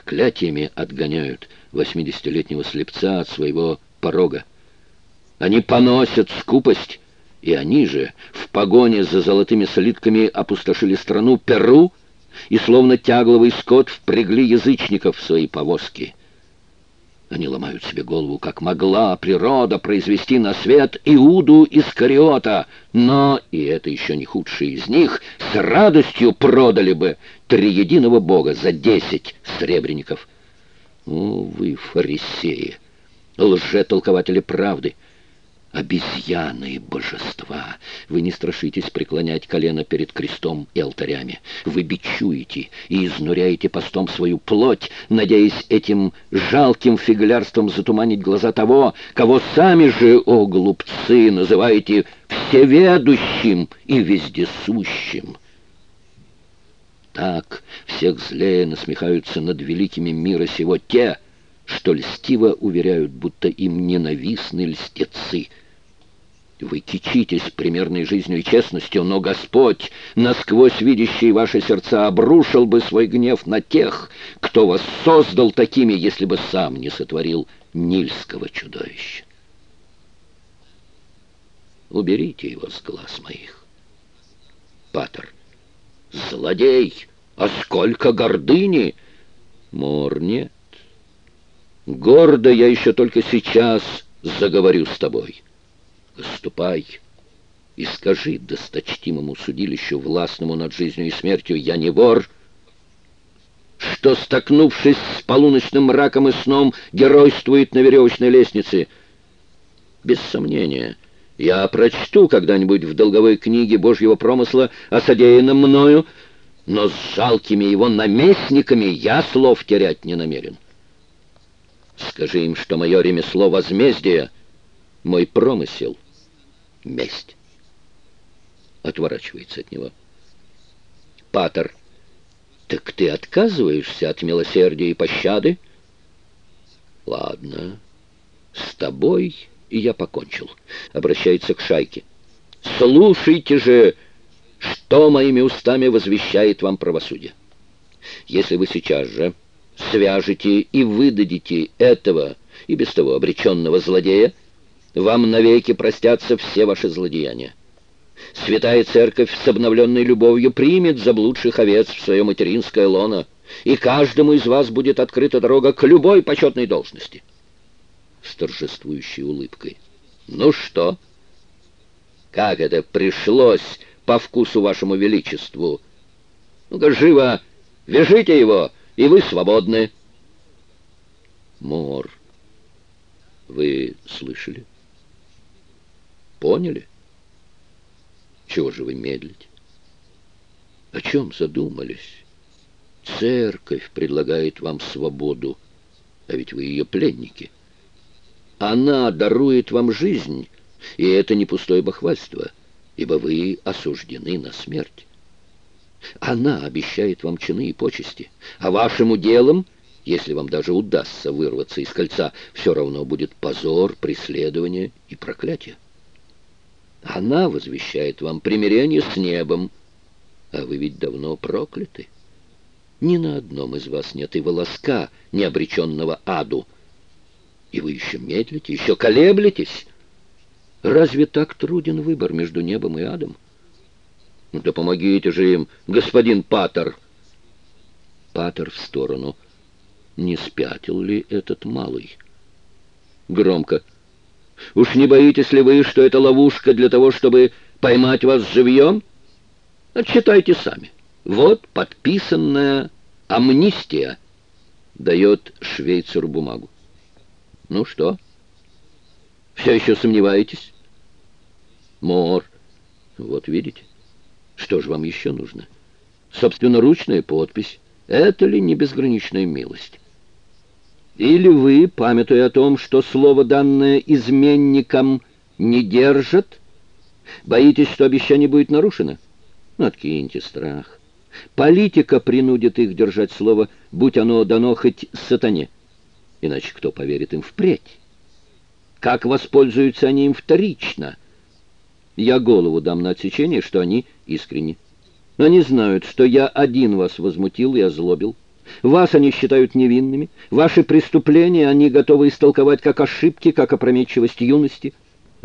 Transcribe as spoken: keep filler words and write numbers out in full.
проклятиями отгоняют восьмидесятилетнего слепца от своего порога. Они поносят скупость, и они же в погоне за золотыми слитками опустошили страну Перу и, словно тягловый скот, впрягли язычников в свои повозки. Они ломают себе голову, как могла природа произвести на свет Иуду Искариота, но, и это еще не худший из них, с радостью продали бы триединого Бога за десять сребреников. О, вы, фарисеи, лжетолкователи правды, обезьяны и божества! Вы не страшитесь преклонять колено перед крестом и алтарями. Вы бичуете и изнуряете постом свою плоть, надеясь этим жалким фиглярством затуманить глаза того, кого сами же, о глупцы, называете всеведущим и вездесущим. Так всех злее насмехаются над великими мира сего те, что льстиво уверяют, будто им ненавистны льстецы. Вы кичитесь примерной жизнью и честностью, но Господь, насквозь видящий ваши сердца, обрушил бы свой гнев на тех, кто вас создал такими, если бы сам не сотворил нильского чудовища. Уберите его с глаз моих. Патер. Злодей! А сколько гордыни! Мор, нет. Гордо я еще только сейчас заговорю с тобой. Ступай и скажи досточтимому судилищу, властному над жизнью и смертью, я не вор, что, столкнувшись с полуночным мраком и сном, геройствует на веревочной лестнице. Без сомнения, я прочту когда-нибудь в долговой книге Божьего промысла о содеянном мною, но с жалкими его наместниками я слов терять не намерен. Скажи им, что мое ремесло возмездие, мой промысел — месть. Отворачивается от него. Патер. Так ты отказываешься от милосердия и пощады? Ладно, с тобой и я покончил. Обращается к шайке. Слушайте же, что моими устами возвещает вам правосудие. Если вы сейчас же свяжете и выдадите этого и без того обреченного злодея, вам навеки простятся все ваши злодеяния. Святая Церковь с обновленной любовью примет заблудших овец в свое материнское лоно, и каждому из вас будет открыта дорога к любой почетной должности. С торжествующей улыбкой. Ну что? Как это пришлось по вкусу вашему величеству? Ну-ка, живо, вяжите его, и вы свободны. Мор, вы слышали? Поняли? Чего же вы медлите? О чем задумались? Церковь предлагает вам свободу, а ведь вы ее пленники. Она дарует вам жизнь, и это не пустое бахвальство, ибо вы осуждены на смерть. Она обещает вам чины и почести, а вашим уделом, если вам даже удастся вырваться из кольца, все равно будет позор, преследование и проклятие. Она возвещает вам примирение с небом, а вы ведь давно прокляты. Ни на одном из вас нет и волоска, не обреченного аду. И вы еще медлите, еще колеблетесь. Разве так труден выбор между небом и адом? Ну да помогите же им, господин Патер. Патер в сторону. Не спятил ли этот малый? Громко. Уж не боитесь ли вы, что это ловушка для того, чтобы поймать вас живьем? Отчитайте сами. Вот подписанная амнистия. Дает швейцару бумагу. Ну что? Все еще сомневаетесь? Мор. Вот видите? Что же вам еще нужно? Собственноручная подпись. Это ли не безграничная милость? Или вы, памятуя о том, что слово, данное изменникам, не держат, боитесь, что обещание будет нарушено? Ну, откиньте страх. Политика принудит их держать слово, будь оно дано хоть сатане. Иначе кто поверит им впредь? Как воспользуются они им вторично? Я голову дам на отсечение, что они искренни. Они знают, что я один вас возмутил и озлобил, Вас они считают невинными, ваши преступления они готовы истолковать как ошибки, как опрометчивость юности.